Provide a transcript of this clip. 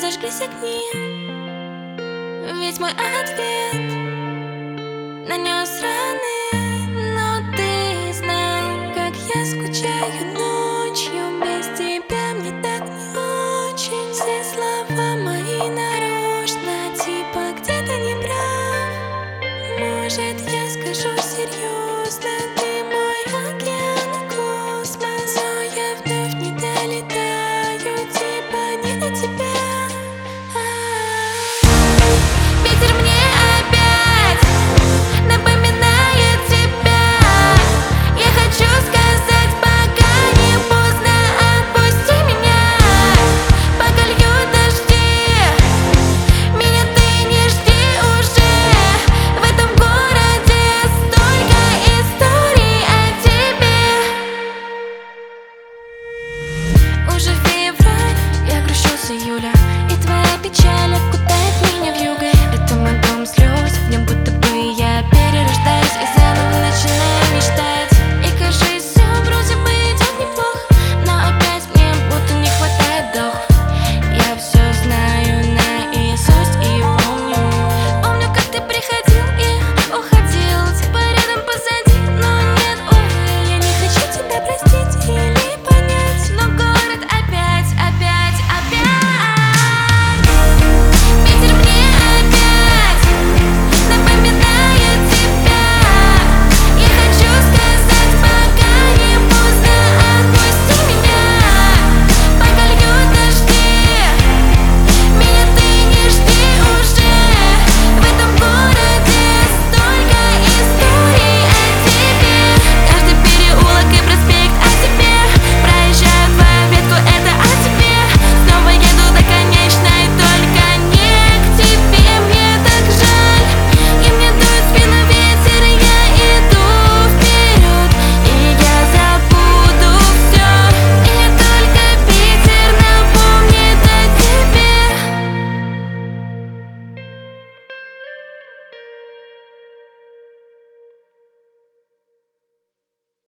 зажглись огни, ведь мой ответ нанес раны. Но ты знал, как я скучаю ночью. Без тебя мне так не очень. Все слова мои нарочно, типа где-то не прав. Может, я скажу серьезно.